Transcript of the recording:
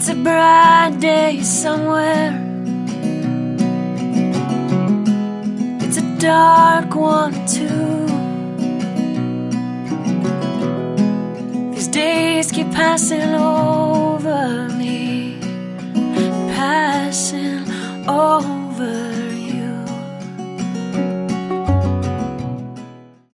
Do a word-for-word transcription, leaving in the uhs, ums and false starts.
a bright day somewhere. It's a dark one too. These days keep passing on.